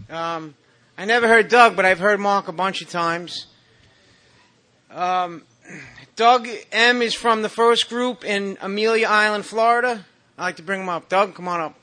I never heard Doug, but I've heard Mark a bunch of times. Doug M. is from the first group in Amelia Island, Florida. I'd like to bring him up. Doug, come on up.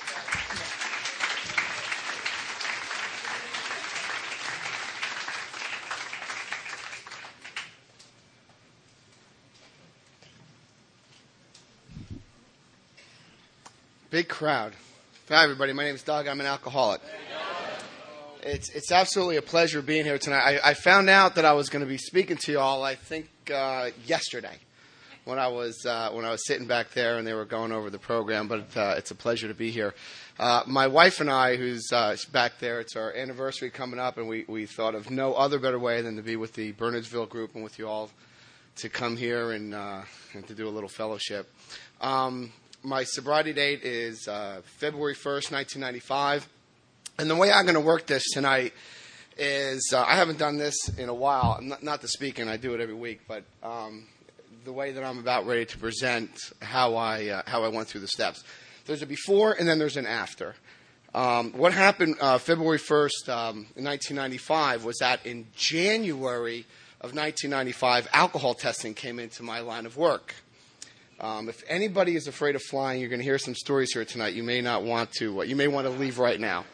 Big crowd. Hi, everybody. My name is Doug. I'm an alcoholic. It's absolutely a pleasure being here tonight. I found out that I was going to be speaking to you all, I think, yesterday when I was sitting back there and they were going over the program. But it's a pleasure to be here. My wife and I, who's back there, it's our anniversary coming up, and we thought of no other better way than to be with the Bernardsville group and with you all to come here and to do a little fellowship. My sobriety date is February 1st, 1995. And the way I'm going to work this tonight is I haven't done this in a while. Not the speaking, I do it every week, but the way that I'm about ready to present how I went through the steps. There's a before and then there's an after. What happened February 1st, 1995 was that in January of 1995, alcohol testing came into my line of work. If anybody is afraid of flying, you're going to hear some stories here tonight. You may not want to. You may want to leave right now.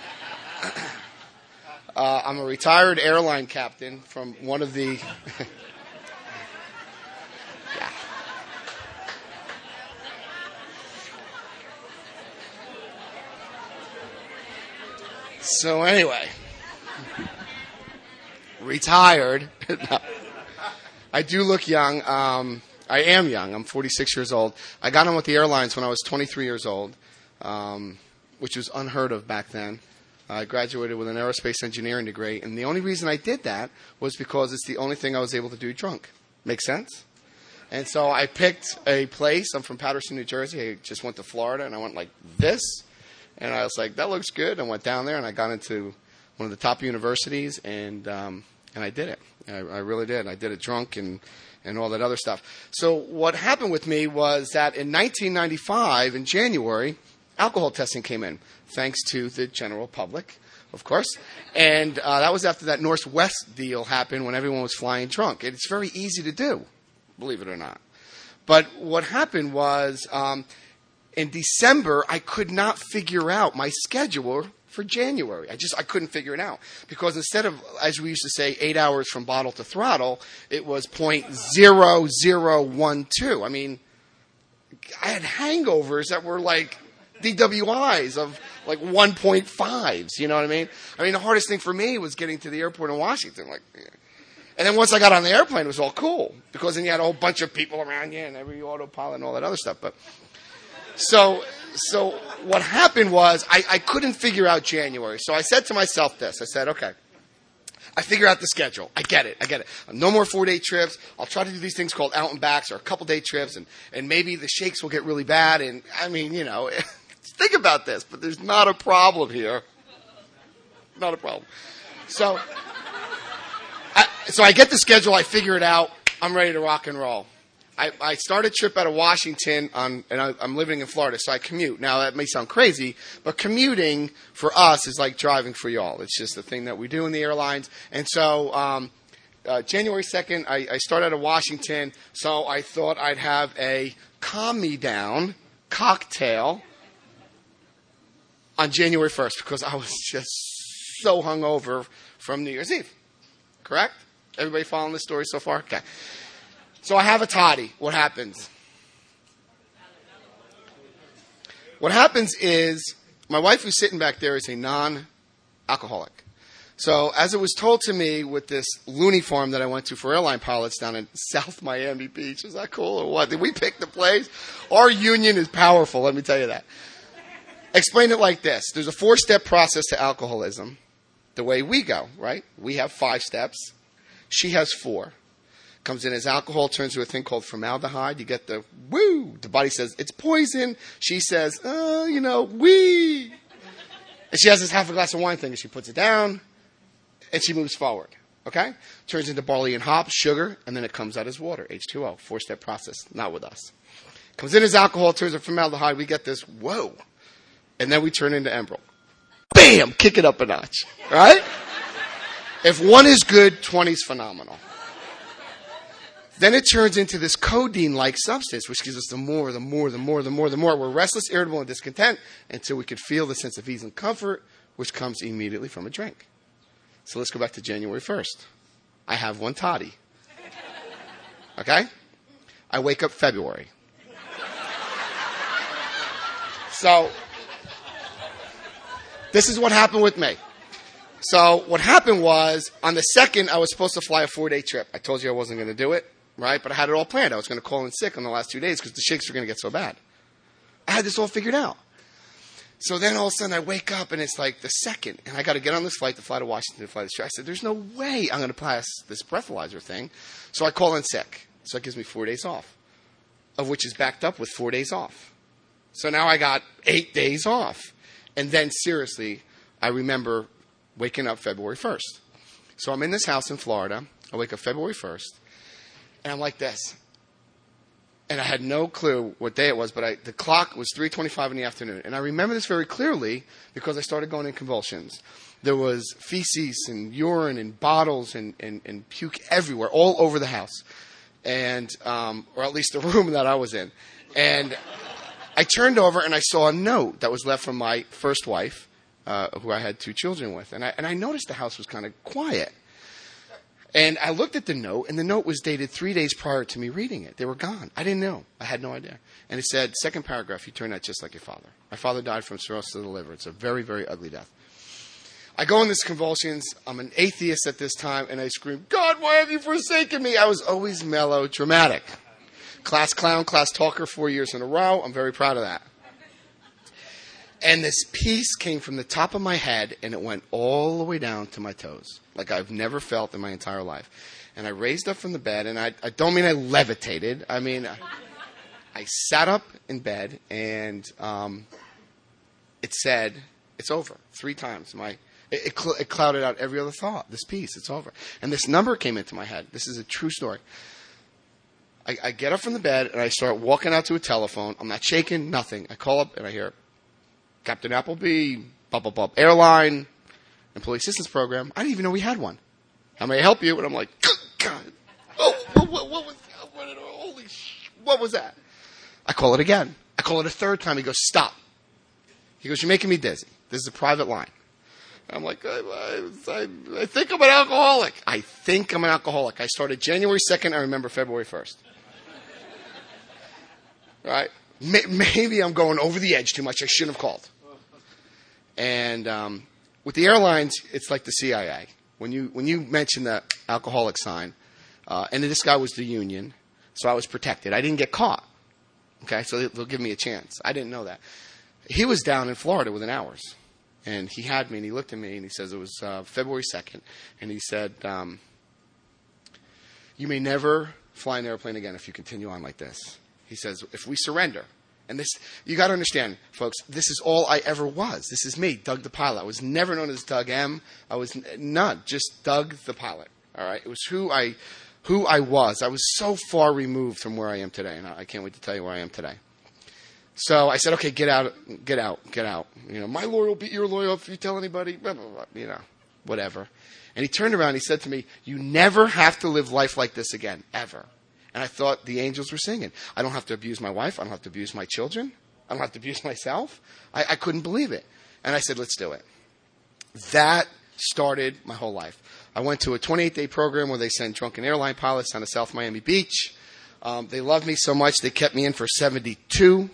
I'm a retired airline captain from one of the... Yeah. So anyway, retired. I do look young. I am young. I'm 46 years old. I got on with the airlines when I was 23 years old, which was unheard of back then. I graduated with an aerospace engineering degree, and the only reason I did that was because it's the only thing I was able to do drunk. Make sense? And so I picked a place. I'm from Paterson, New Jersey. I just went to Florida, and I went like this. And I was like, that looks good. I went down there, and I got into one of the top universities, and I did it. I really did. I did it drunk and all that other stuff. So what happened with me was that in 1995, in January, alcohol testing came in, thanks to the general public, of course. And that was after that Northwest deal happened when everyone was flying drunk. It's very easy to do, believe it or not. But what happened was in December, I could not figure out my schedule for January. I couldn't figure it out because instead of, as we used to say, 8 hours from bottle to throttle, it was 0.0012. I mean, I had hangovers that were like DWIs of like 1.5s. You know what I mean? I mean, the hardest thing for me was getting to the airport in Washington. And then once I got on the airplane, it was all cool because then you had a whole bunch of people around you and every autopilot and all that other stuff. But So what happened was I couldn't figure out January. So I said to myself this. I said, okay, I figure out the schedule. I get it. No more 4-day trips. I'll try to do these things called out and backs or a couple-day trips, and maybe the shakes will get really bad. And, I mean, you know, think about this, but there's not a problem here. Not a problem. So I get the schedule. I figure it out. I'm ready to rock and roll. I start a trip out of Washington, and I'm living in Florida, so I commute. Now, that may sound crazy, but commuting for us is like driving for y'all. It's just a thing that we do in the airlines. And so January 2nd, I start out of Washington, so I thought I'd have a calm-me-down cocktail on January 1st because I was just so hungover from New Year's Eve. Correct? Everybody following this story so far? Okay. So I have a toddy. What happens? What happens is my wife who's sitting back there is a non-alcoholic. So as it was told to me with this loony farm that I went to for airline pilots down in South Miami Beach, is that cool or what? Did we pick the place? Our union is powerful, let me tell you that. Explain it like this. There's a 4-step process to alcoholism. The way we go, right? We have 5 steps. She has 4. Comes in as alcohol, turns to a thing called formaldehyde. You get the woo. The body says, it's poison. She says, wee. And she has this half a glass of wine thing, and she puts it down, and she moves forward. Okay? Turns into barley and hops, sugar, and then it comes out as water, H2O. 4-step process. Not with us. Comes in as alcohol, turns to formaldehyde. We get this, whoa. And then we turn into Enbrel. Bam! bam, kick it up a notch, right? If 1 is good, 20 is phenomenal. Then it turns into this codeine-like substance, which gives us the more. We're restless, irritable, and discontent until we could feel the sense of ease and comfort, which comes immediately from a drink. So let's go back to January 1st. I have 1 toddy. Okay? I wake up February. So, this is what happened with me. So, what happened was, on the 2nd, I was supposed to fly a 4-day trip. I told you I wasn't going to do it, right? But I had it all planned. I was going to call in sick on the last 2 days because the shakes were going to get so bad. I had this all figured out. So then all of a sudden I wake up and it's like the 2nd, and I got to get on this flight to fly to Washington to fly this trip. I said, there's no way I'm going to pass this breathalyzer thing. So I call in sick. So that gives me 4 days off, of which is backed up with 4 days off. So now I got 8 days off. And then seriously, I remember waking up February 1st. So I'm in this house in Florida. I wake up February 1st, and I'm like this. And I had no clue what day it was, but the clock was 3:25 in the afternoon. And I remember this very clearly because I started going in convulsions. There was feces and urine and bottles and puke everywhere, all over the house. And, or at least the room that I was in. And I turned over and I saw a note that was left from my first wife, who I had 2 children with. And I noticed the house was kind of quiet. And I looked at the note, and the note was dated 3 days prior to me reading it. They were gone. I didn't know. I had no idea. And it said, second paragraph, you turned out just like your father. My father died from cirrhosis of the liver. It's a very, very ugly death. I go in these convulsions. I'm an atheist at this time, and I scream, God, why have you forsaken me? I was always melodramatic. Class clown, class talker, 4 years in a row. I'm very proud of that. And this peace came from the top of my head, and it went all the way down to my toes, like I've never felt in my entire life. And I raised up from the bed, and I don't mean I levitated. I mean, I sat up in bed, and it said, it's over, 3 times. It clouded out every other thought. This peace, it's over. And this number came into my head. This is a true story. I get up from the bed, and I start walking out to a telephone. I'm not shaking, nothing. I call up, and I hear, Captain Appleby, airline, employee assistance program. I didn't even know we had one. How may I help you? And I'm like, God, what was that? What was that? I call it again. I call it a 3rd time. He goes, stop. He goes, you're making me dizzy. This is a private line. I'm like, I think I'm an alcoholic. I think I'm an alcoholic. I started January 2nd. I remember February 1st. Right? Maybe I'm going over the edge too much. I shouldn't have called. And with the airlines, it's like the CIA. When you mention the alcoholic sign, and this guy was the union, so I was protected. I didn't get caught. Okay, so they'll give me a chance. I didn't know that. He was down in Florida within hours. And he had me, and he looked at me, and he says it was February 2nd. And he said, you may never fly an airplane again if you continue on like this. He says, if we surrender. And this, you got to understand, folks, this is all I ever was. This is me, Doug the pilot. I was never known as Doug M. I was none, just Doug the pilot. All right? It was who I was. I was so far removed from where I am today, and I can't wait to tell you where I am today. So I said, okay, get out. You know, my lawyer will beat your lawyer if you tell anybody, blah, blah, blah, you know, whatever. And he turned around and he said to me, you never have to live life like this again, ever. And I thought the angels were singing. I don't have to abuse my wife. I don't have to abuse my children. I don't have to abuse myself. I couldn't believe it. And I said, let's do it. That started my whole life. I went to a 28-day program where they send drunken airline pilots down to South Miami Beach. They loved me so much they kept me in for 72.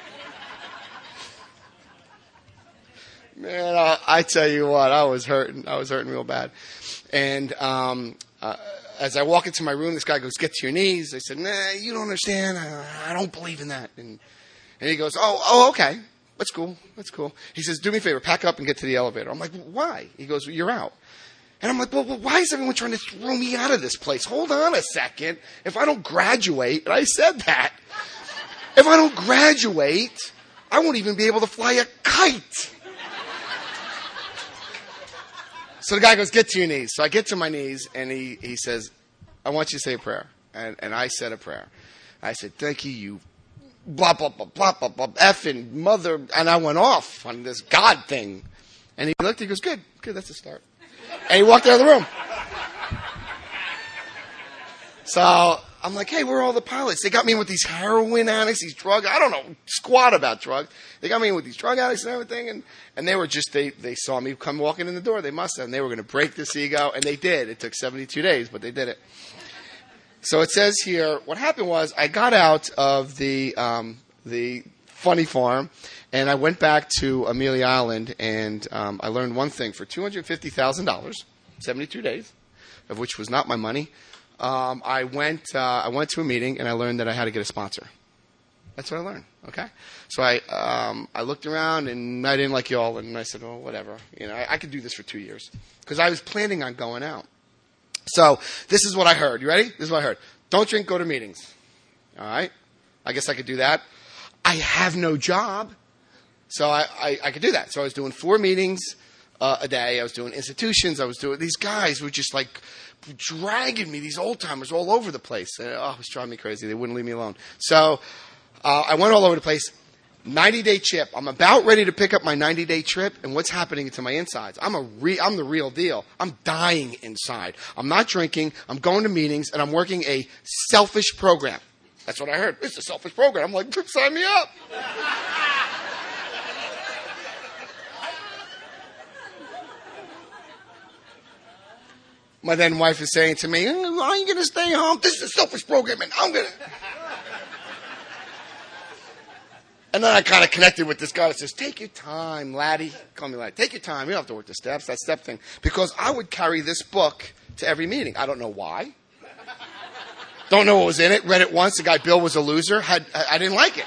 Man, I tell you what, I was hurting. I was hurting real bad. And as I walk into my room, this guy goes, get to your knees. I said, nah, you don't understand. I don't believe in that. And he goes, oh, okay. That's cool. He says, do me a favor, pack up and get to the elevator. I'm like, why? He goes, well, you're out. And I'm like, well, why is everyone trying to throw me out of this place? Hold on a second. If I don't graduate, and I said that, if I don't graduate, I won't even be able to fly a kite. So the guy goes, get to your knees. So I get to my knees, and he says, I want you to say a prayer. And I said a prayer. I said, thank you, you blah, blah, blah, blah, blah, blah, effing mother. And I went off on this God thing. And he looked, he goes, good, that's a start. And he walked out of the room. So I'm like, hey, where are all the pilots? They got me in with these heroin addicts, these drug, I don't know squat about drugs. They got me in with these drug addicts and everything. And they were just, they saw me come walking in the door. They must have. And they were going to break this ego. And they did. It took 72 days, but they did it. So it says here, what happened was I got out of the funny farm and I went back to Amelia Island and I learned one thing. For $250,000, 72 days, of which was not my money, I went to a meeting and I learned that I had to get a sponsor. That's what I learned. Okay, so I looked around and I didn't like y'all, and I said, "Oh, whatever. I could do this for 2 years," because I was planning on going out. So this is what I heard. You ready? This is what I heard. Don't drink. Go to meetings. All right. I guess I could do that. I have no job, so I could do that. So I was doing 4 meetings a day. I was doing institutions. I was doing these guys were just like dragging me, these old timers all over the place. And, it was driving me crazy. They wouldn't leave me alone. So I went all over the place. 90-day chip. I'm about ready to pick up my 90-day trip, and what's happening to my insides? I'm the real deal. I'm dying inside. I'm not drinking. I'm going to meetings, and I'm working a selfish program. That's what I heard. It's a selfish program. I'm like, sign me up. My then wife is saying to me, "Why are you going to stay home? This is a selfish program, and I'm going to..." And then I kind of connected with this guy that says, take your time, laddie. Call me laddie. Take your time. You don't have to work the steps, that step thing. Because I would carry this book to every meeting. I don't know why. Don't know what was in it. Read it once. The guy, Bill, was a loser. I didn't like it.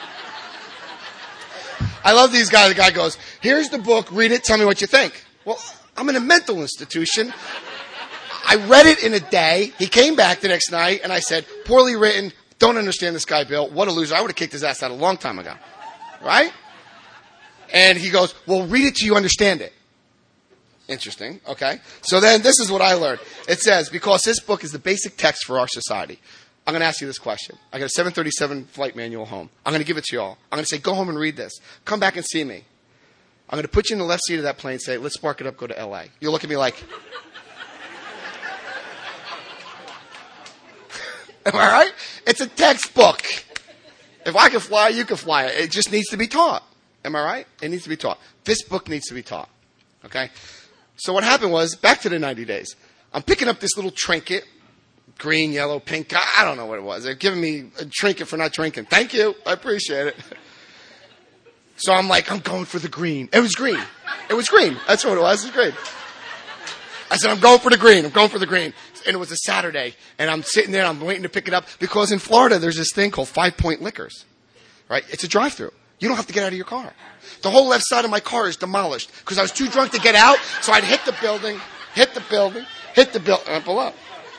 I love these guys. The guy goes, here's the book. Read it. Tell me what you think. Well, I'm in a mental institution. I read it in a day. He came back the next night, and I said, poorly written. Don't understand this guy, Bill. What a loser. I would have kicked his ass out a long time ago. Right? And he goes, well, read it till you understand it. Interesting. Okay. So then this is what I learned. It says, because this book is the basic text for our society. I'm going to ask you this question. I got a 737 flight manual home. I'm going to give it to you all. I'm going to say, go home and read this. Come back and see me. I'm going to put you in the left seat of that plane and say, let's spark it up, go to L.A. You'll look at me like... Am I right? It's a textbook. If I can fly, you can fly. It just needs to be taught. Am I right? It needs to be taught. This book needs to be taught. Okay? So what happened was, back to the 90 days. I'm picking up this little trinket. Green, yellow, pink. I don't know what it was. They're giving me a trinket for not drinking. Thank you. I appreciate it. So I'm like, I'm going for the green. It was green. It was green. That's what it was. It was green. I said, I'm going for the green. I'm going for the green. And it was a Saturday. And I'm sitting there and I'm waiting to pick it up. Because in Florida, there's this thing called 5 Point Liquors. Right? It's a drive-through. You don't have to get out of your car. The whole left side of my car is demolished. Because I was too drunk to get out. So I'd hit the building, and pull up.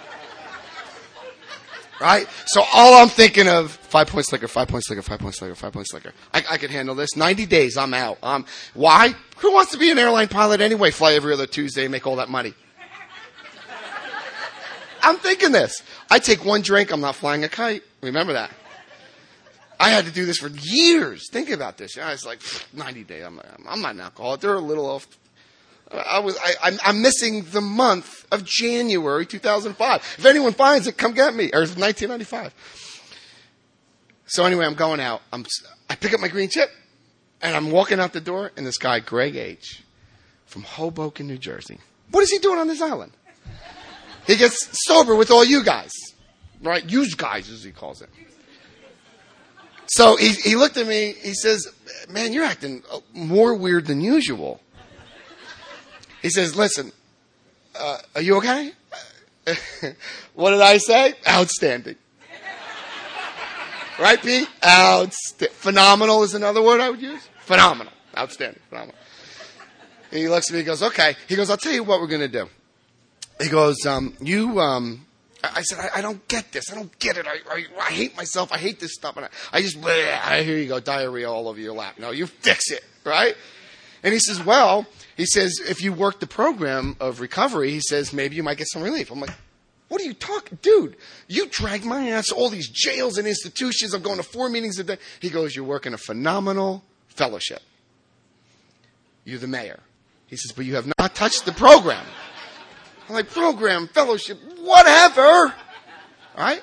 Right? So all I'm thinking of, 5 Points Liquor, 5 Points Liquor, 5 Points Liquor, 5 Points Liquor. I could handle this. 90 days, I'm out. Why? Who wants to be an airline pilot anyway? Fly every other Tuesday and make all that money. I'm thinking this. I take one drink, I'm not flying a kite. Remember that. I had to do this for years. Think about this. I was like, 90 days. I'm not an alcoholic. They're a little off. I'm missing the month of January 2005. If anyone finds it, come get me. Or 1995. So anyway, I'm going out. I pick up my green chip, and I'm walking out the door, and this guy, Greg H., from Hoboken, New Jersey. What is he doing on this island? He gets sober with all you guys. Right? Use guys, as he calls it. So he looked at me. He says, man, you're acting more weird than usual. He says, listen, are you okay? What did I say? Outstanding. Right, Pete? Phenomenal is another word I would use. Phenomenal. Outstanding. Phenomenal. And he looks at me and goes, okay. He goes, I'll tell you what we're going to do. He goes, I said, I don't get this. I don't get it. I hate myself. I hate this stuff. And here you go, diarrhea all over your lap. No, you fix it, right? And he says, if you work the program of recovery, he says, maybe you might get some relief. I'm like, what are you talking? Dude, you drag my ass to all these jails and institutions. I'm going to 4 meetings a day. He goes, you're working a phenomenal fellowship. You're the mayor. He says, but you have not touched the program. I'm like, program, fellowship, whatever. All right?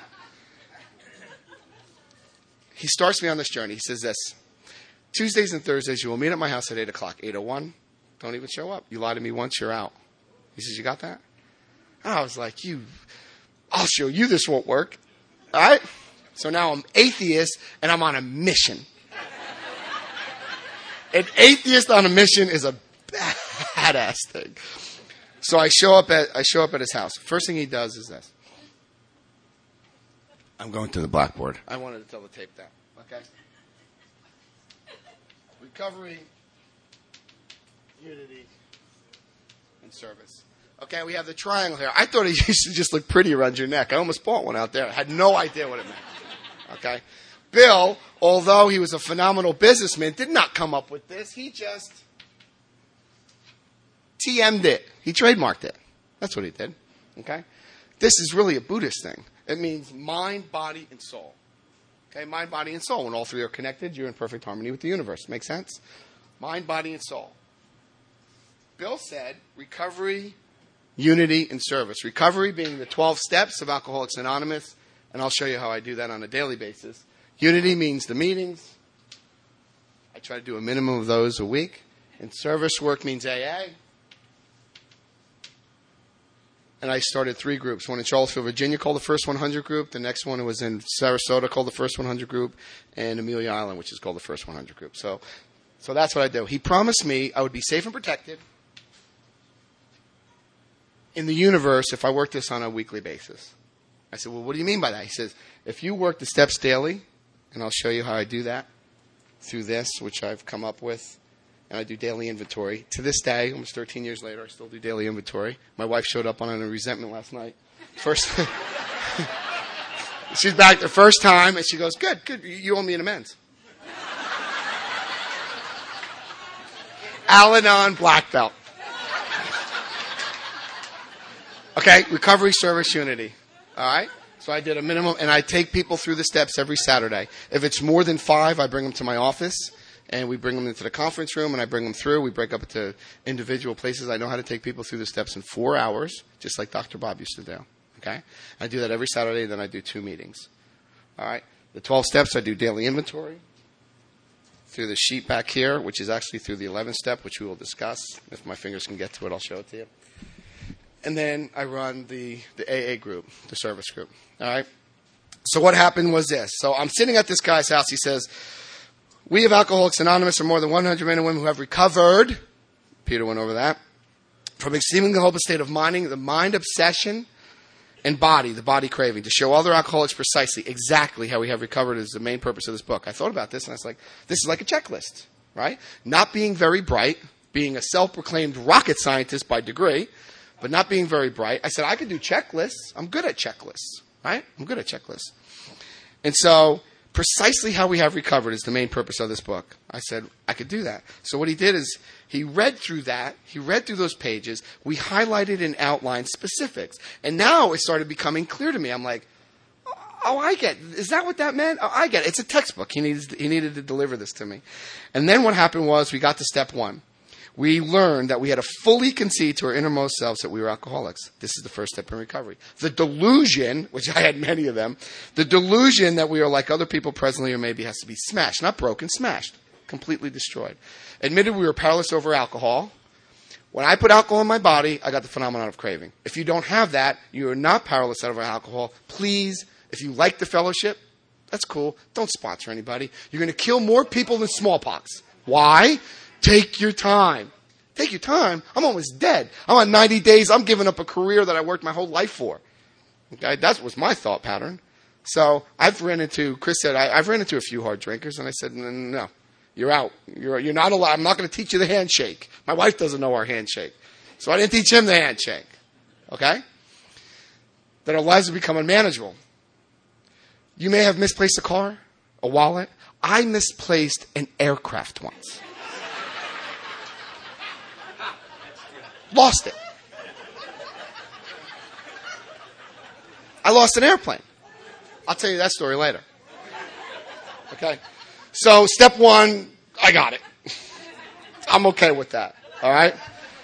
He starts me on this journey. He says this. Tuesdays and Thursdays, you will meet at my house at 8 o'clock. 8:01, don't even show up. You lie to me once, you're out. He says, you got that? And I was like, I'll show you this won't work. All right? So now I'm atheist, and I'm on a mission. An atheist on a mission is a badass thing. So I show up at his house. First thing he does is this. I'm going to the blackboard. I wanted to tell the tape that. Okay? Recovery, unity, and service. Okay, we have the triangle here. I thought it used to just look pretty around your neck. I almost bought one out there. I had no idea what it meant. Okay? Bill, although he was a phenomenal businessman, did not come up with this. He just TM'd it. He trademarked it. That's what he did. Okay? This is really a Buddhist thing. It means mind, body, and soul. Okay? Mind, body, and soul. When all three are connected, you're in perfect harmony with the universe. Make sense? Mind, body, and soul. Bill said recovery, unity, and service. Recovery being the 12 steps of Alcoholics Anonymous, and I'll show you how I do that on a daily basis. Unity means the meetings. I try to do a minimum of those a week. And service work means AA. And I started 3 groups. One in Charlottesville, Virginia called the First 100 Group. The next one was in Sarasota called the First 100 Group. And Amelia Island, which is called the First 100 Group. So that's what I do. He promised me I would be safe and protected in the universe if I worked this on a weekly basis. I said, well, what do you mean by that? He says, if you work the steps daily, and I'll show you how I do that through this, which I've come up with, and I do daily inventory. To this day, almost 13 years later, I still do daily inventory. My wife showed up on a resentment last night. She's back the first time, and she goes, good, you owe me an amends. Al-Anon black belt. Okay, recovery, service, unity. All right? So I did a minimum, and I take people through the steps every Saturday. If it's more than 5, I bring them to my office, and we bring them into the conference room, and I bring them through. We break up into individual places. I know how to take people through the steps in 4 hours, just like Dr. Bob used to do. Okay? I do that every Saturday, then I do 2 meetings. All right? The 12 steps, I do daily inventory through the sheet back here, which is actually through the 11th step, which we will discuss. If my fingers can get to it, I'll show it to you. And then I run the AA group, the service group. All right? So what happened was this. So I'm sitting at this guy's house. He says, we of Alcoholics Anonymous are more than 100 men and women who have recovered, Peter went over that, from exceeding the hopeless state of minding, the mind obsession, and body, the body craving, to show other alcoholics precisely, exactly how we have recovered is the main purpose of this book. I thought about this, and I was like, this is like a checklist, right? Not being very bright, being a self-proclaimed rocket scientist by degree, but not being very bright. I said, I could do checklists. I'm good at checklists, right? I'm good at checklists. And so precisely how we have recovered is the main purpose of this book. I said, I could do that. So what he did is he read through that. He read through those pages. We highlighted and outlined specifics. And now it started becoming clear to me. I'm like, oh, I get it. Is that what that meant? Oh, I get it. It's a textbook. He needed to deliver this to me. And then what happened was we got to step 1. We learned that we had to fully concede to our innermost selves that we were alcoholics. This is the first step in recovery. The delusion, which I had many of them, the delusion that we are like other people presently or maybe has to be smashed. Not broken, smashed. Completely destroyed. Admitted we were powerless over alcohol. When I put alcohol in my body, I got the phenomenon of craving. If you don't have that, you are not powerless over alcohol. Please, if you like the fellowship, that's cool. Don't sponsor anybody. You're going to kill more people than smallpox. Why? Take your time. Take your time? I'm almost dead. I'm on 90 days. I'm giving up a career that I worked my whole life for. Okay? That was my thought pattern. So Chris said, I've ran into a few hard drinkers, and I said, no, you're out. You're not allowed. I'm not going to teach you the handshake. My wife doesn't know our handshake. So I didn't teach him the handshake. Okay? That our lives have become unmanageable. You may have misplaced a car, a wallet. I misplaced an aircraft once. Lost it. I lost an airplane. I'll tell you that story later. Okay? So, step 1, I got it. I'm okay with that. All right?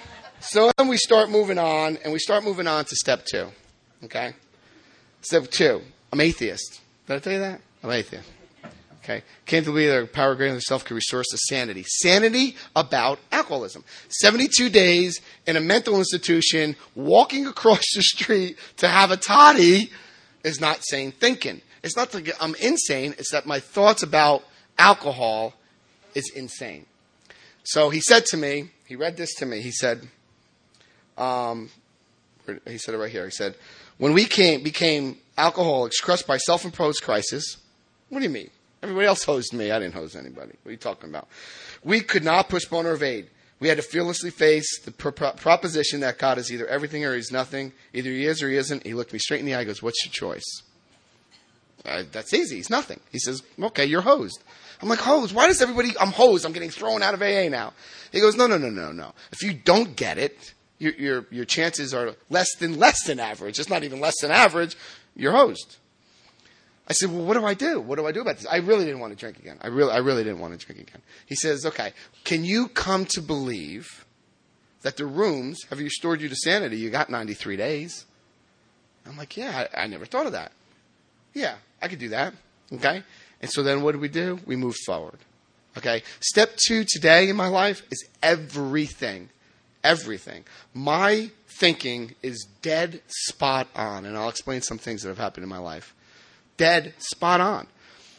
So then we start moving on, and we start moving on to step 2. Okay? Step 2, I'm atheist. Did I tell you that? I'm atheist. Okay? Came to believe that a power greater than self could restore us to sanity. Sanity about alcoholism. 72 days in a mental institution, walking across the street to have a toddy is not sane thinking. It's not that I'm insane, it's that my thoughts about alcohol is insane. So he said to me, he read this to me, he said it right here. He said, when we became alcoholics crushed by self-imposed crisis, what do you mean? Everybody else hosed me. I didn't hose anybody. What are you talking about? We could not postpone or evade. We had to fearlessly face the proposition that God is either everything or he's nothing. Either he is or he isn't. He looked me straight in the eye and goes, what's your choice? That's easy. He's nothing. He says, okay, you're hosed. I'm like, hosed? Why does everybody, I'm hosed. I'm getting thrown out of AA now. He goes, no. If you don't get it, your chances are less than average. It's not even less than average. You're hosed. I said, well, what do I do? What do I do about this? I really didn't want to drink again. I really didn't want to drink again. He says, okay, can you come to believe that the rooms have restored you to sanity? You got 93 days. I'm like, yeah, I never thought of that. Yeah, I could do that. Okay? And so then what do? We move forward. Okay? Step 2 today in my life is everything. Everything. My thinking is dead spot on. And I'll explain some things that have happened in my life. Dead spot on.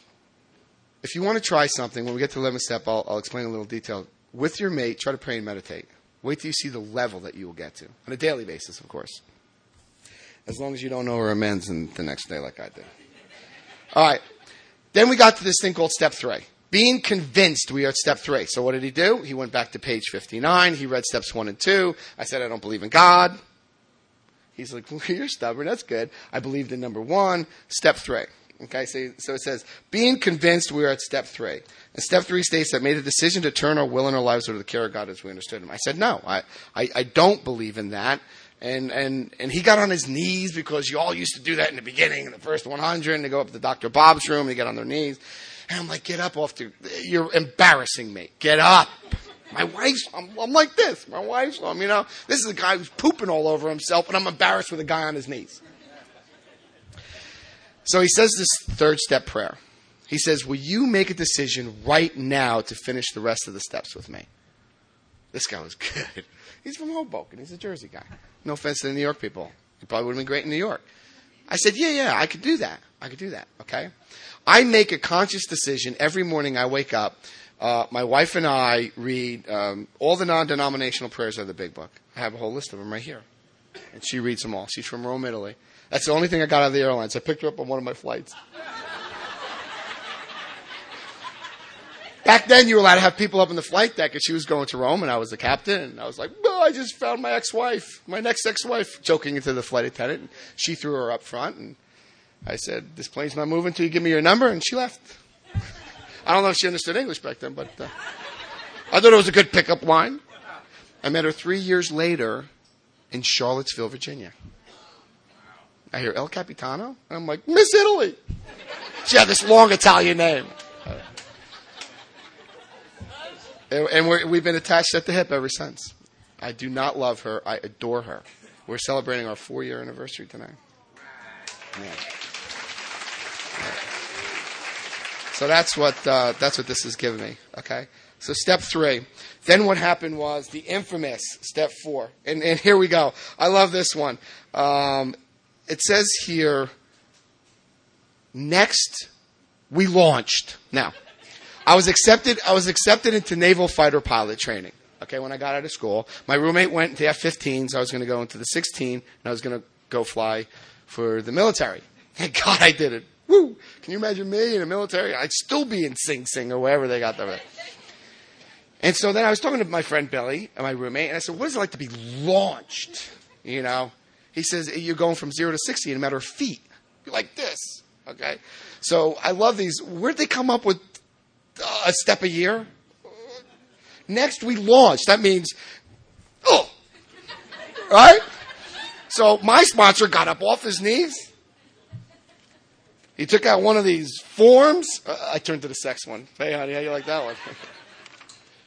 If you want to try something, when we get to the 11th step, I'll explain a little detail. With your mate, try to pray and meditate. Wait till you see the level that you will get to. On a daily basis, of course. As long as you don't know her amends in the next day like I did. All right. Then we got to this thing called step 3. Being convinced we are at step 3. So what did he do? He went back to page 59. He read steps 1 and 2. I said, I don't believe in God. He's like, well, you're stubborn. That's good. I believed in number 1. Step 3. Okay, so it says, being convinced we are at step 3. And step 3 states that made a decision to turn our will and our lives over to the care of God as we understood him. I said, no, I don't believe in that. And he got on his knees because you all used to do that in the beginning, in the first 100, and they go up to Dr. Bob's room and they get on their knees. And I'm like, get up you're embarrassing me. Get up. My wife's, I'm like this. My wife's, this is a guy who's pooping all over himself, and I'm embarrassed with a guy on his knees. So he says this 3rd step prayer. He says, will you make a decision right now to finish the rest of the steps with me? This guy was good. He's from Hoboken. He's a Jersey guy. No offense to the New York people. He probably would have been great in New York. I said, yeah, I could do that. Okay? I make a conscious decision every morning I wake up. My wife and I read all the non-denominational prayers of the Big Book. I have a whole list of them right here. And she reads them all. She's from Rome, Italy. That's the only thing I got out of the airlines. I picked her up on one of my flights. Back then, you were allowed to have people up in the flight deck, and she was going to Rome, and I was the captain, and I was like, oh, I just found my ex-wife, my next ex-wife, joking into the flight attendant. And she threw her up front, and I said, this plane's not moving until you give me your number, and she left. I don't know if she understood English back then, but I thought it was a good pickup line. I met her 3 years later in Charlottesville, Virginia. I hear El Capitano, and I'm like, Miss Italy. She had this long Italian name. And we've been attached at the hip ever since. I do not love her. I adore her. We're celebrating our 4-year anniversary tonight. Yeah. So that's what this has given me. Okay. So step 3. Then what happened was the infamous step 4. And here we go. I love this one. It says here, next we launched. Now, I was accepted into naval fighter pilot training. Okay, when I got out of school, my roommate went into the F-15, so I was going to go into the 16, and I was going to go fly for the military. Thank God I did it. Woo! Can you imagine me in the military? I'd still be in Sing Sing or wherever they got that. And so then I was talking to my friend Billy, my roommate, and I said, what is it like to be launched? He says, you're going from 0 to 60 in a matter of feet. You're like this. Okay? So I love these. Where'd they come up with a step a year? Next, we launched. That means, right? So my sponsor got up off his knees. He took out one of these forms. I turned to the sex one. Hey, honey, how you like that one?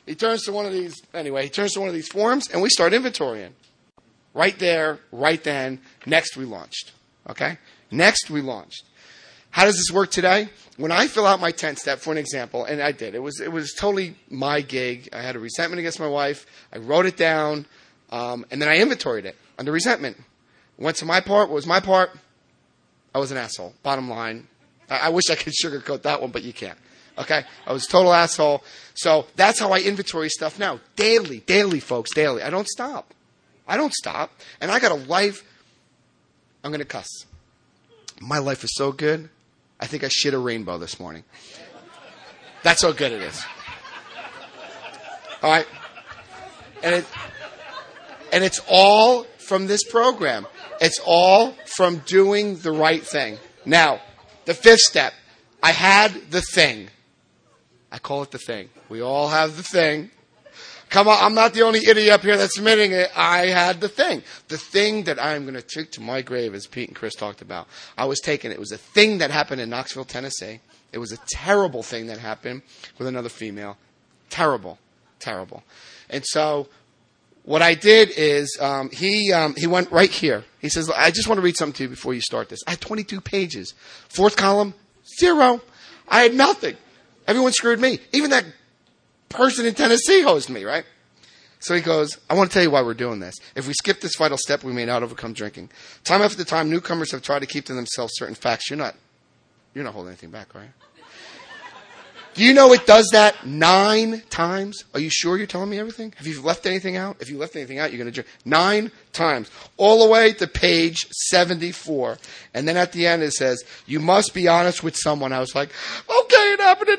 He turns to one of these forms, and we start inventorying. Right there, right then, next we launched. Okay? Next we launched. How does this work today? When I fill out my 10-step, for an example, and I did, it was totally my gig. I had a resentment against my wife. I wrote it down, and then I inventoried it under resentment. Went to my part. What was my part? I was an asshole. Bottom line. I wish I could sugarcoat that one, but you can't. Okay? I was a total asshole. So that's how I inventory stuff now. Daily, folks, daily. I don't stop. And I got a life. I'm going to cuss. My life is so good, I think I shit a rainbow this morning. That's how good it is. All right? And it's all from this program. It's all from doing the right thing. Now, the 5th step. I had the thing. I call it the thing. We all have the thing. Come on, I'm not the only idiot up here that's admitting it. I had the thing. The thing that I'm going to take to my grave, as Pete and Chris talked about. I was taken. It was a thing that happened in Knoxville, Tennessee. It was a terrible thing that happened with another female. Terrible. And so what I did is he went right here. He says, I just want to read something to you before you start this. I had 22 pages. 4th column, 0. I had nothing. Everyone screwed me. Even that person in Tennessee hosed me, right? So he goes, I want to tell you why we're doing this. If we skip this vital step, we may not overcome drinking. Time after time, newcomers have tried to keep to themselves certain facts. You're not holding anything back, right? Do you know it does that 9 times? Are you sure you're telling me everything? Have you left anything out? If you left anything out, you're going to drink 9 times. All the way to page 74. And then at the end it says, you must be honest with someone. I was like, okay, it happened in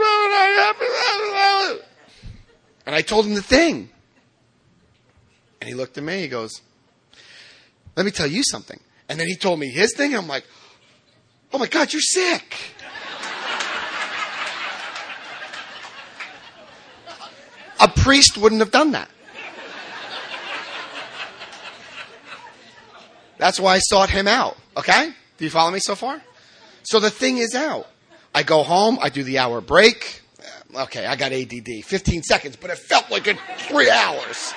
19... And I told him the thing. And he looked at me, he goes, let me tell you something. And then he told me his thing, and I'm like, oh my God, you're sick. A priest wouldn't have done that. That's why I sought him out. Okay? Do you follow me so far? So the thing is out. I go home. I do the hour break. Okay, I got ADD. 15 seconds, but it felt like 3 hours.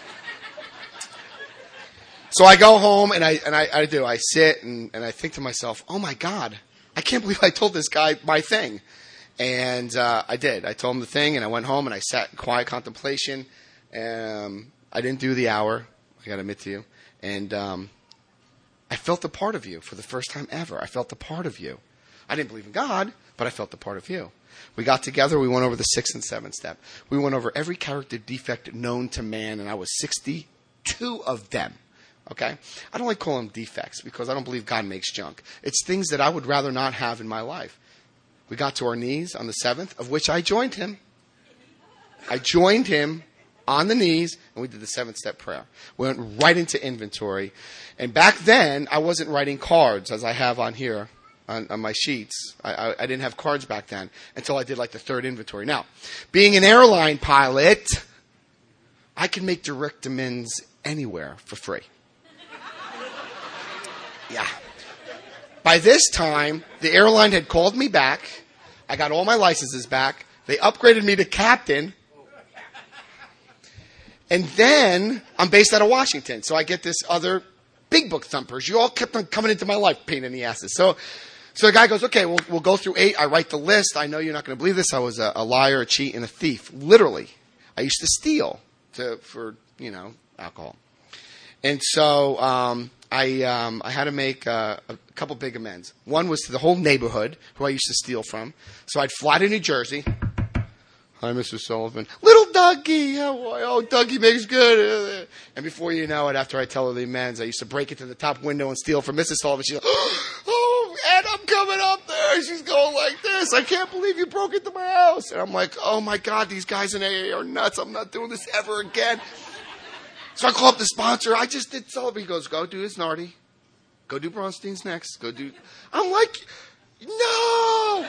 So I go home and I do. I sit and I think to myself, oh my God, I can't believe I told this guy my thing. And I did. I told him the thing, and I went home, and I sat in quiet contemplation. I didn't do the hour, I got to admit to you. And I felt a part of you for the first time ever. I felt a part of you. I didn't believe in God, but I felt a part of you. We got together. We went over the 6th and 7th step. We went over every character defect known to man, and I was 62 of them. Okay? I don't like calling them defects because I don't believe God makes junk. It's things that I would rather not have in my life. We got to our knees on the 7th, of which I joined him. I joined him on the knees, and we did the 7th-step prayer. We went right into inventory. And back then, I wasn't writing cards, as I have on here, on my sheets. I didn't have cards back then until I did like the 3rd inventory. Now, being an airline pilot, I can make direct demands anywhere for free. Yeah. By this time, the airline had called me back. I got all my licenses back. They upgraded me to captain. And then I'm based out of Washington. So I get this other big book thumpers. You all kept on coming into my life, pain in the asses. So the guy goes, okay, we'll go through 8. I write the list. I know you're not going to believe this. I was a liar, a cheat, and a thief. Literally. I used to steal for alcohol. And so I had to make a couple big amends. One was to the whole neighborhood who I used to steal from. So I'd fly to New Jersey. Hi, Mr. Sullivan. Little Dougie. Oh, Dougie makes good. And before you know it, after I tell her the amends, I used to break into the top window and steal from Mrs. Sullivan. She's like, oh, Ed, I'm coming up there. She's going like this. I can't believe you broke into my house. And I'm like, oh, my God, these guys in AA are nuts. I'm not doing this ever again. So I call up the sponsor. I just did Sullivan. He goes, go do Isnardi. Go do Bronstein's next. Go do. I'm like, no.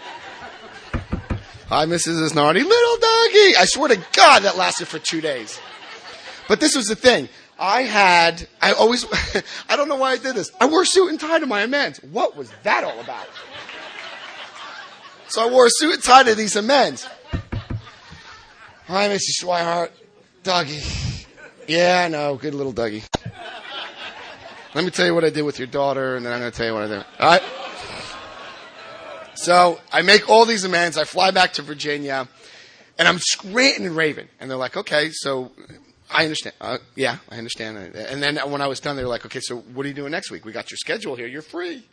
Hi, Mrs. Isnardi. Little Dougie. I swear to God that lasted for 2 days. But this was the thing. I don't know why I did this. I wore a suit and tie to my amends. What was that all about? So I wore a suit and tie to these amends. Hi, Mrs. Swihart. Dougie. Yeah, I know. Good little Dougie. Let me tell you what I did with your daughter, and then I'm going to tell you what I did. All right? So I make all these amends. I fly back to Virginia, and I'm ranting and raving. And they're like, okay, so I understand. Yeah, I understand. And then when I was done, they were like, okay, so what are you doing next week? We got your schedule here. You're free.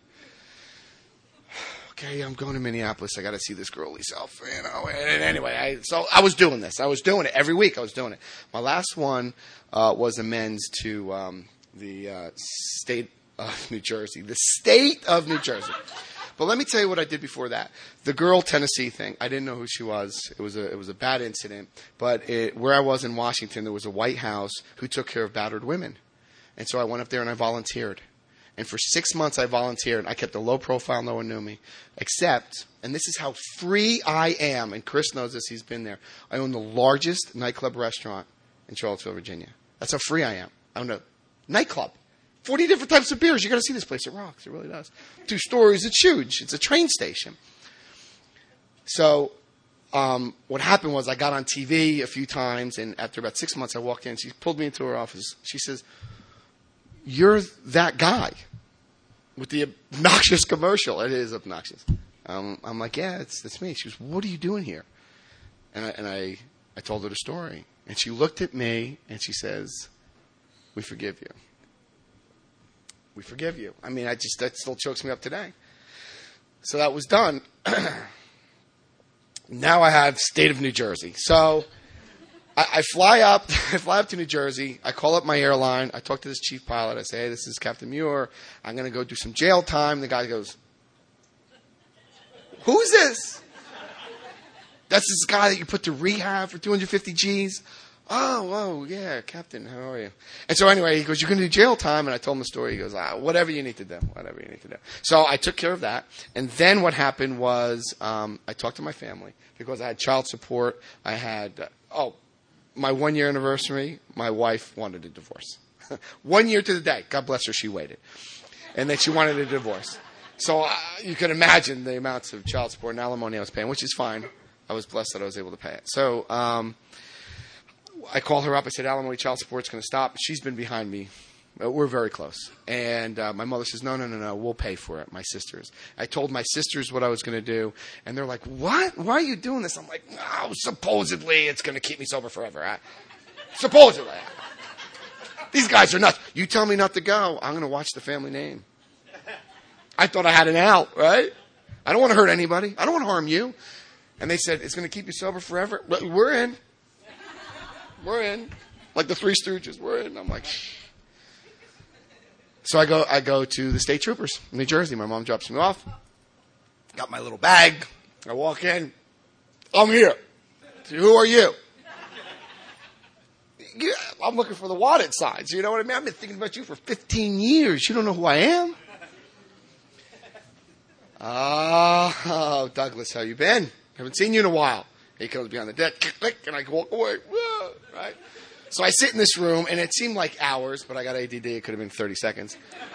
Okay, I'm going to Minneapolis. I got to see this girl, Lisa Alfano. And anyway, so I was doing this. I was doing it every week. I was doing it. My last one was amends to the state of New Jersey. The state of New Jersey. But let me tell you what I did before that. The girl Tennessee thing. I didn't know who she was. It was a bad incident. But where I was in Washington, there was a White House who took care of battered women. And so I went up there and I volunteered. And for 6 months I volunteered. I kept a low profile. No one knew me. Except, and this is how free I am, and Chris knows this, he's been there. I own the largest nightclub restaurant in Charlottesville, Virginia. That's how free I am. I own a nightclub. 40 different types of beers. You got to see this place. It rocks. It really does. 2 stories. It's huge. It's a train station. So what happened was I got on TV a few times, and after about 6 months I walked in. She pulled me into her office. She says, "You're that guy with the obnoxious commercial." It is obnoxious. I'm like, "Yeah, it's me." She goes, "What are you doing here?" And I told her the story. And she looked at me and she says, "We forgive you. We forgive you." I mean, that still chokes me up today. So that was done. Now I have state of New Jersey. So I fly up to New Jersey. I call up my airline. I talk to this chief pilot. I say, "Hey, this is Captain Muir. I'm going to go do some jail time." The guy goes, "Who's this?" "That's this guy that you put to rehab for 250 G's. Oh, yeah, Captain, how are you?" And so anyway, he goes, "You're going to do jail time." And I told him the story. He goes, "Whatever you need to do, whatever you need to do." So I took care of that. And then what happened was I talked to my family because I had child support. I had, my 1-year anniversary, my wife wanted a divorce. 1 year to the day. God bless her, she waited. And then she wanted a divorce. So you can imagine the amounts of child support and alimony I was paying, which is fine. I was blessed that I was able to pay it. So I called her up. I said, "Alimony, child support's going to stop." She's been behind me. We're very close. And my mother says, no, we'll pay for it, my sisters. I told my sisters what I was going to do, and they're like, "What? Why are you doing this?" I'm like, "No, supposedly it's going to keep me sober forever. Supposedly. These guys are nuts. You tell me not to go, I'm going to watch the family name." I thought I had an out, right? I don't want to hurt anybody. I don't want to harm you. And they said, "It's going to keep you sober forever." We're in. We're in. Like the Three Stooges. We're in. I'm like, shh. So I go to the state troopers in New Jersey. My mom drops me off. Got my little bag. I walk in. "I'm here." "Who are you?" "Yeah, I'm looking for the wanted signs. You know what I mean? I've been thinking about you for 15 years. You don't know who I am?" "Oh, Douglas, how you been? Haven't seen you in a while." He comes behind the deck, click, and I walk away. Right? So I sit in this room, and it seemed like hours, but I got ADD. It could have been 30 seconds.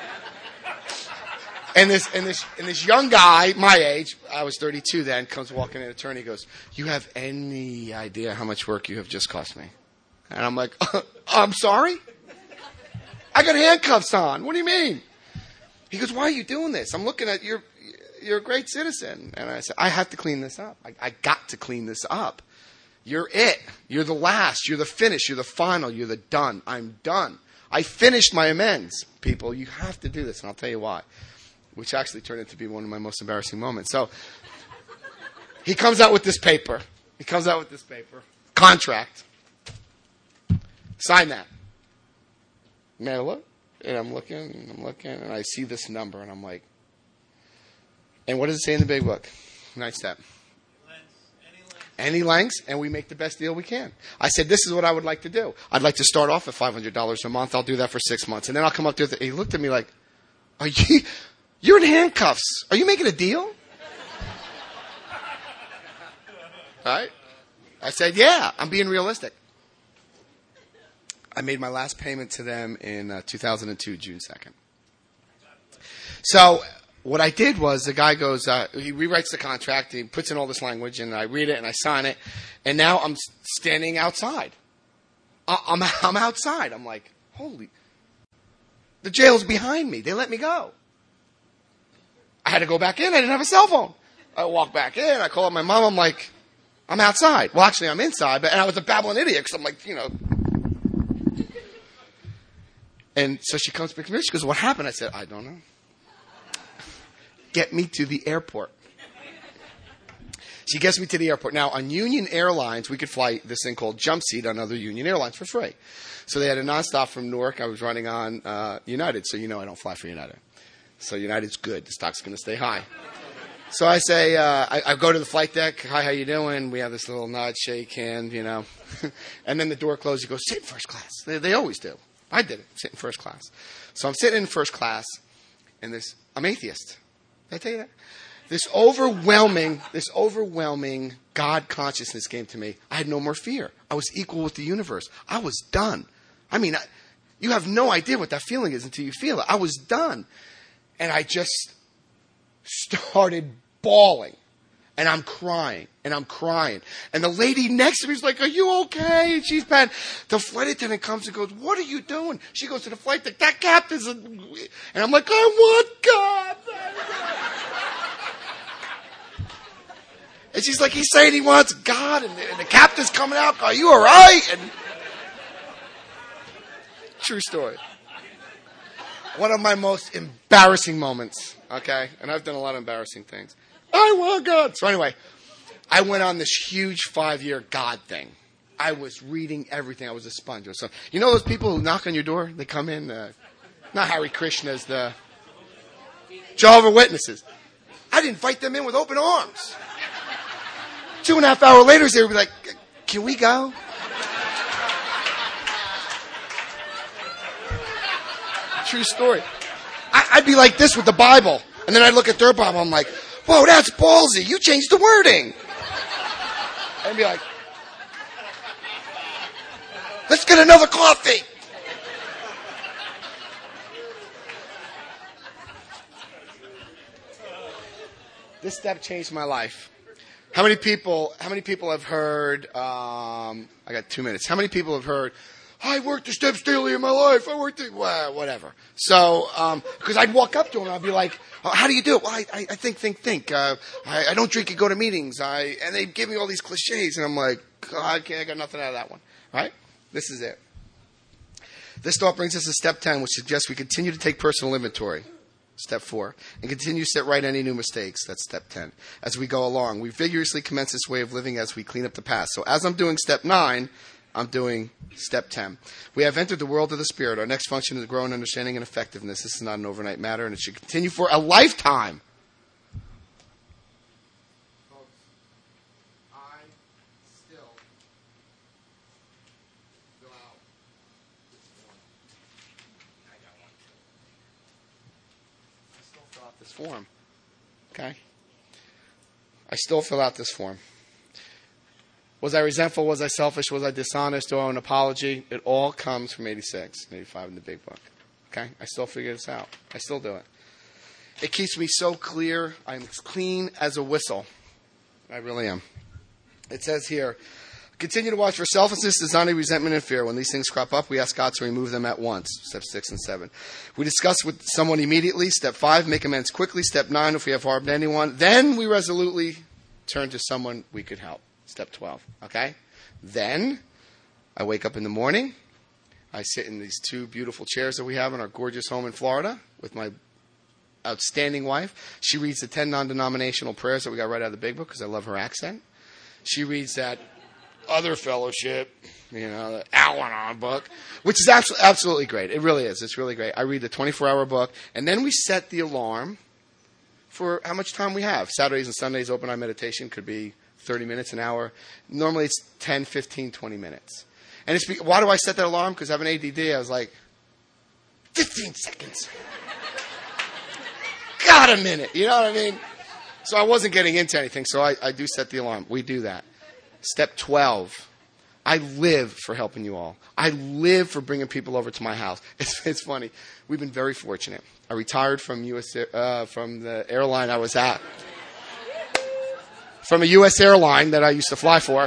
And this young guy, my age, I was 32 then, comes walking in, attorney, goes, "You have any idea how much work you have just cost me?" And I'm like, "I'm sorry? I got handcuffs on. What do you mean?" He goes, "Why are you doing this? I'm looking at you're a great citizen." And I said, "I have to clean this up. I got to clean this up. You're it. You're the last. You're the finish. You're the final. You're the done. I'm done. I finished my amends, people. You have to do this." And I'll tell you why. Which actually turned out to be one of my most embarrassing moments. So he comes out with this paper. Contract. Sign that. Man, I look. And I'm looking, and I see this number, and I'm like, and what does it say in the big book? Nice step. Any lengths, and we make the best deal we can. I said, "This is what I would like to do. I'd like to start off at $500 a month. I'll do that for 6 months. And then I'll come up to it." He looked at me like, You're in handcuffs. Are you making a deal?" Right? I said, "Yeah, I'm being realistic." I made my last payment to them in 2002, June 2nd. So what I did was the guy goes, he rewrites the contract, he puts in all this language, and I read it and I sign it, and now I'm standing outside. I'm outside. I'm like, holy, the jail's behind me. They let me go. I had to go back in. I didn't have a cell phone. I walk back in. I call up my mom. I'm like, I'm outside. Well, actually, I'm inside, and I was a babbling idiot because I'm like, And so she comes back to me. She goes, what happened? I said, I don't know. Get me to the airport. She gets me to the airport. Now, on Union Airlines, we could fly this thing called Jump Seat on other Union Airlines for free. So they had a nonstop from Newark. I was running on United, so I don't fly for United. So United's good. The stock's going to stay high. So I say, I go to the flight deck. Hi, how you doing? We have this little nod, shake, hand, And then the door closes. He goes, sit in first class. They always do. I did it. Sit in first class. So I'm sitting in first class, and I'm atheist. Did I tell you that? This overwhelming God consciousness came to me. I had no more fear. I was equal with the universe. I was done. I mean, you have no idea what that feeling is until you feel it. I was done. And I just started bawling. And I'm crying. And the lady next to me is like, are you okay? And she's bad. The flight attendant comes and goes, what are you doing? She goes to the flight deck, that captain's... And I'm like, I want God. And she's like, he's saying he wants God. And the captain's coming out. Are you all right? And true story. One of my most embarrassing moments. Okay? And I've done a lot of embarrassing things. I want God. So anyway, I went on this huge 5-year God thing. I was reading everything. I was a sponge. So, those people who knock on your door? They come in, not Hare Krishnas, the Jehovah's Witnesses. I'd invite them in with open arms. 2.5 hours later, they would be like, can we go? True story. I'd be like this with the Bible. And then I'd look at their Bible. I'm like, whoa, that's ballsy. You changed the wording. And be like, let's get another coffee. This step changed my life. How many people have heard, I got 2 minutes. How many people have heard, I worked the steps daily in my life. I worked whatever. So, because I'd walk up to them and I'd be like, how do you do it? Well, I think. I don't drink and go to meetings. And they give me all these cliches and I'm like, God, I got nothing out of that one. Right? This is it. This thought brings us to step 10, which suggests we continue to take personal inventory. Step 4. And continue to set right any new mistakes. That's step 10. As we go along, we vigorously commence this way of living as we clean up the past. So as I'm doing step 9, I'm doing step 10. We have entered the world of the Spirit. Our next function is to grow in understanding and effectiveness. This is not an overnight matter, and it should continue for a lifetime. Folks, I still fill out this form. I got one. I still fill out this form. Okay? I still fill out this form. Was I resentful? Was I selfish? Was I dishonest? Do I owe an apology? It all comes from 86 and 85 in the big book. Okay? I still figure this out. I still do it. It keeps me so clear. I'm clean as a whistle. I really am. It says here, continue to watch for selfishness, dishonesty, resentment, and fear. When these things crop up, we ask God to remove them at once. Step 6 and 7. We discuss with someone immediately. Step 5, make amends quickly. Step 9, if we have harmed anyone. Then we resolutely turn to someone we could help. Step 12, okay? Then I wake up in the morning. I sit in these 2 beautiful chairs that we have in our gorgeous home in Florida with my outstanding wife. She reads the 10 non-denominational prayers that we got right out of the big book because I love her accent. She reads that other fellowship, the Al-Anon book, which is absolutely great. It really is. It's really great. I read the 24-hour book, and then we set the alarm for how much time we have. Saturdays and Sundays, open eye meditation could be 30 minutes, an hour. Normally it's 10, 15, 20 minutes. And why do I set that alarm? Because I have an ADD. I was like, 15 seconds. Got a minute. You know what I mean? So I wasn't getting into anything. So I do set the alarm. We do that. Step 12. I live for helping you all. I live for bringing people over to my house. It's funny. We've been very fortunate. I retired from from the airline I was at, from a U.S. airline that I used to fly for.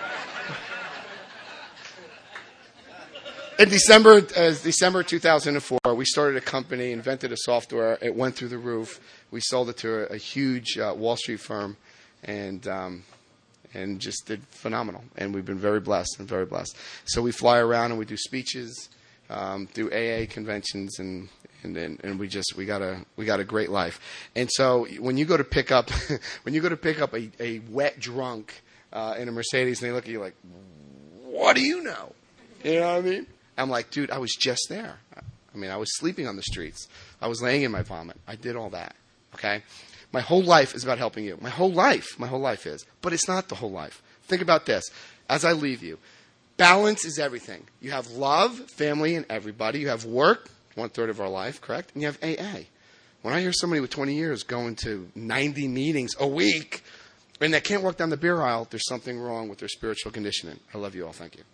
In December 2004, we started a company, invented a software. It went through the roof. We sold it to a huge Wall Street firm, and just did phenomenal. And we've been very blessed and very blessed. So we fly around and we do speeches, do AA conventions, and we got a great life. And so when you go to pick up a wet drunk in a Mercedes, and they look at you like, what do you know? You know what I mean? I'm like, dude, I was just there. I mean, I was sleeping on the streets. I was laying in my vomit. I did all that. Okay? My whole life is about helping you. My whole life is. But it's not the whole life. Think about this. As I leave you, balance is everything. You have love, family, and everybody. You have work, 1/3 of our life, correct? And you have AA. When I hear somebody with 20 years going to 90 meetings a week and they can't walk down the beer aisle, there's something wrong with their spiritual conditioning. I love you all. Thank you.